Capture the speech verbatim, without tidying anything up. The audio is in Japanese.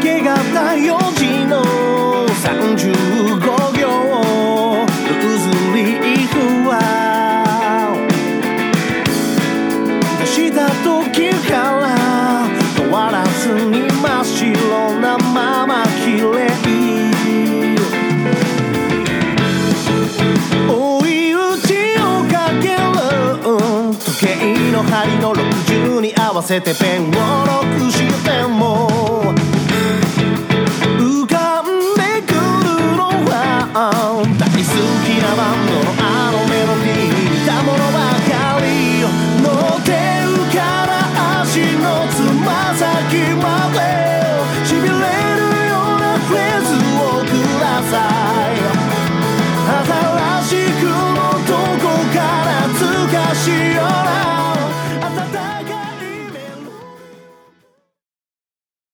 け方よじのさんじゅうごびょうルーズリーフは出した時から変わらずに真っ白なまま綺麗追い打ちをかける時計の針のろくじゅうに合わせてペンをロックしても浮かんでくるのは大好きなバンドのあのメロディー似たものばかり乗ってるから足のつま先までしびれるようなフレーズをください新しくのどこから懐かしいような